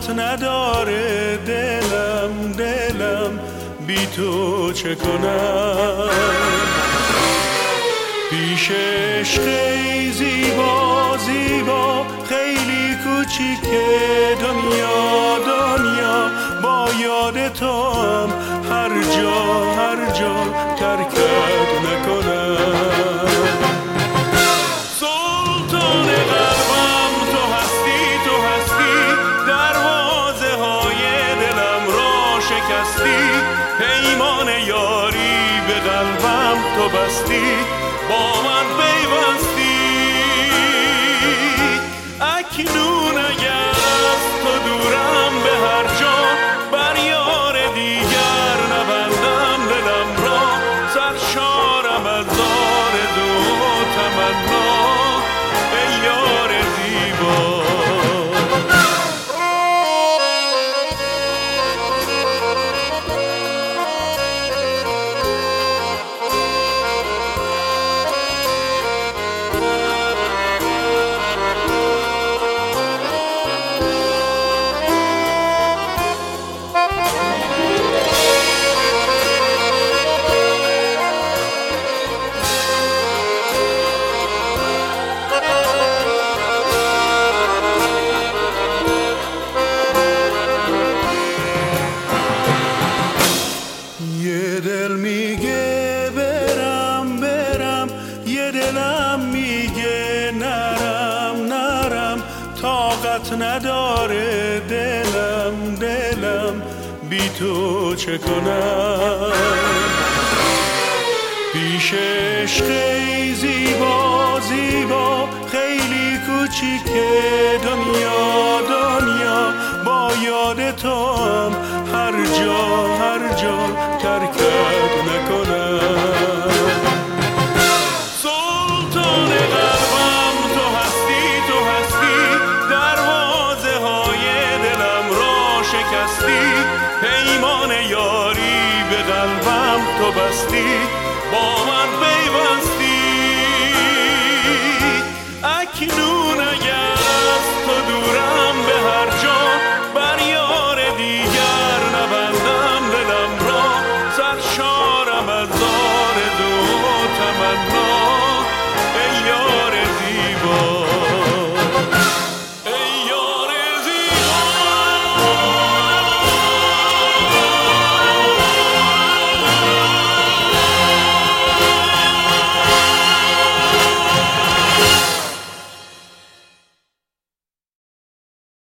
طاقت نداره دلم بی تو چه کنم. پیش عشقی زیبا زیبا خیلی کوچیکه دنیا با یاد تو هم هر جا ترکت نکنم. سلطان قلبم تو هستی دروازه های دلم را شکستی. پیمان یاری به قلبم تو بستی، با من پیوستی. اکنون اگر از تو دورم به هر جا، بر یار دیگر نبندم دلم را. سرشارم از آرزو و تمنا ای یار زیبا. یه دل میگه برم، یه دلم میگه نرم. طاقت نداره دلم بی تو چه کنم. پیش عشقی زیبا خیلی کوچیکه دنیا با یاد تو هم هر جا ترکت نکنم. سلطان قلبم تو هستی دروازه های دلم را شکستی. پیمان یاری به قلبم تو بستی،